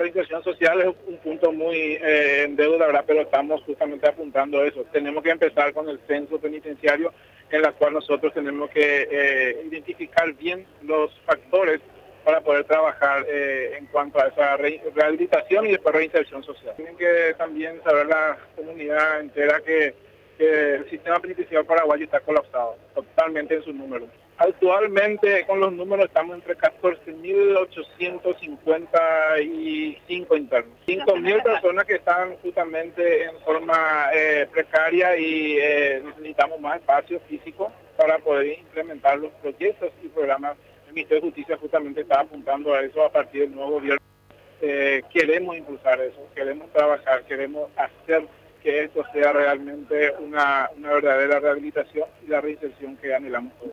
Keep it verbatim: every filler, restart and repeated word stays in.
reinserción social es un punto muy eh, en deuda, ¿verdad? Pero estamos justamente apuntando a eso. Tenemos que empezar con el censo penitenciario, en la cual nosotros tenemos que eh, identificar bien los factores para poder trabajar eh, en cuanto a esa re rehabilitación y después reinserción social. Tienen que también saber la comunidad entera que, que el sistema penitenciario paraguayo está colapsado, totalmente en sus números. Actualmente con los números estamos entre catorce mil ochocientos cincuenta y cinco internos. cinco mil personas que están justamente en forma eh, precaria y eh, necesitamos más espacio físico para poder implementar los proyectos y programas. El Ministerio de Justicia justamente está apuntando a eso a partir del nuevo gobierno. Eh, queremos impulsar eso, queremos trabajar, queremos hacer que esto sea realmente una, una verdadera rehabilitación y la reinserción que anhelamos todos.